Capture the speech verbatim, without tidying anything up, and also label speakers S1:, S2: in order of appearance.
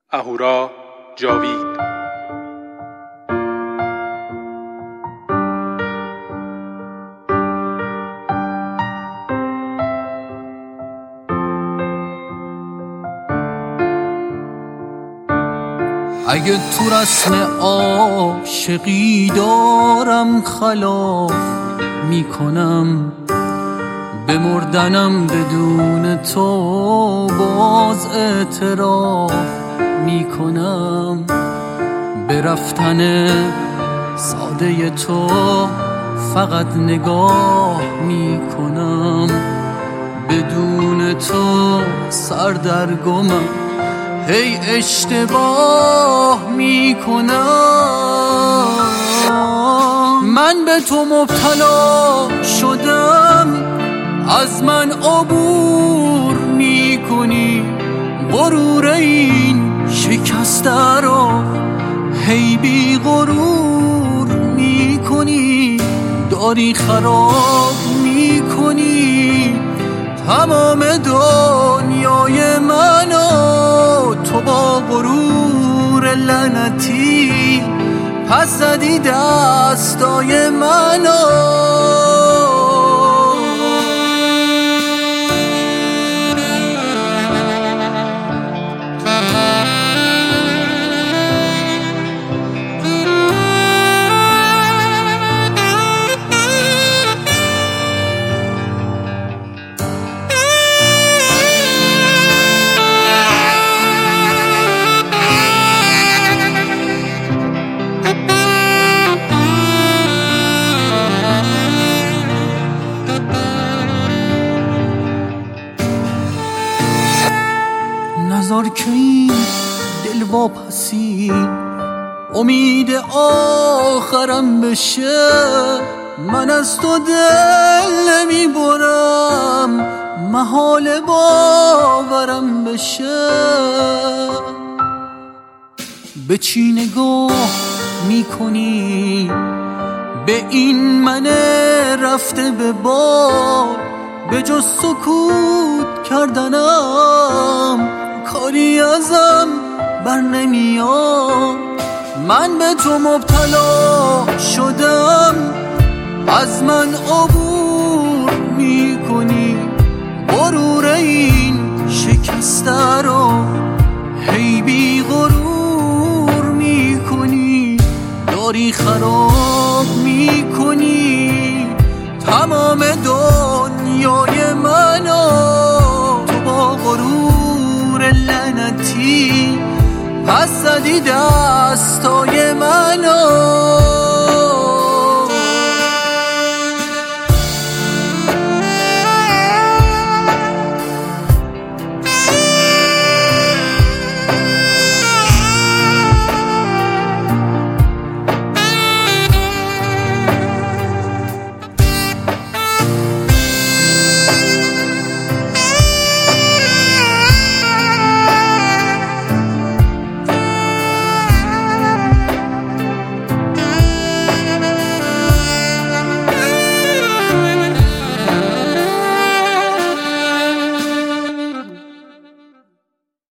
S1: اهورا جاوید.
S2: اگه تو رسم عاشقی دارم خلاف میکنم، به مردنم بدون تو باز اعتراف میکنم، به رفتن ساده تو فقط نگاه میکنم، بدون تو سردرگمم هی اشتباه میکنم. من به تو مبتلا شدم، از من عبور میکنی، غرور این شکسته رو هی بی غرور میکنی، داری خراب میکنی تمام دنیای منو. تو با غرور لعنتی پس زدی دستای منو. نذار که این دل واپسی امید آخرم بشه، من از تو دل نمی برم محال باورم بشه. به چی نگاه میکنی؟ به این من رفته به بار، به جز سکوت کردنم کاری ازم بر نمیاد. من به تو مبتلا شدم، از من عبور میکنی، غرور این شکسته رو هی بی غرور میکنی، داری خراب میکنی تمام دنیای منو. تو با غرور لعنتی پس زدی دستای منو.